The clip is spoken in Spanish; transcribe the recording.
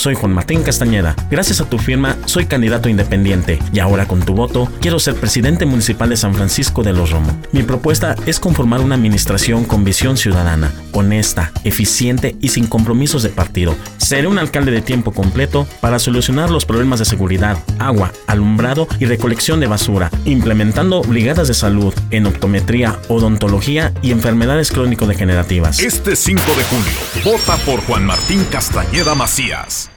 Soy Juan Martín Castañeda. Gracias a tu firma, soy candidato independiente y ahora con tu voto quiero ser presidente municipal de San Francisco de los Romo. Mi propuesta es conformar una administración con visión ciudadana, honesta, eficiente y sin compromisos de partido. Seré un alcalde de tiempo completo para solucionar los problemas de seguridad, agua, alumbrado y recolección de basura, implementando brigadas de salud en optometría, odontología y enfermedades crónico-degenerativas. Este 5 de junio, vota por Juan Martín Castañeda Macías.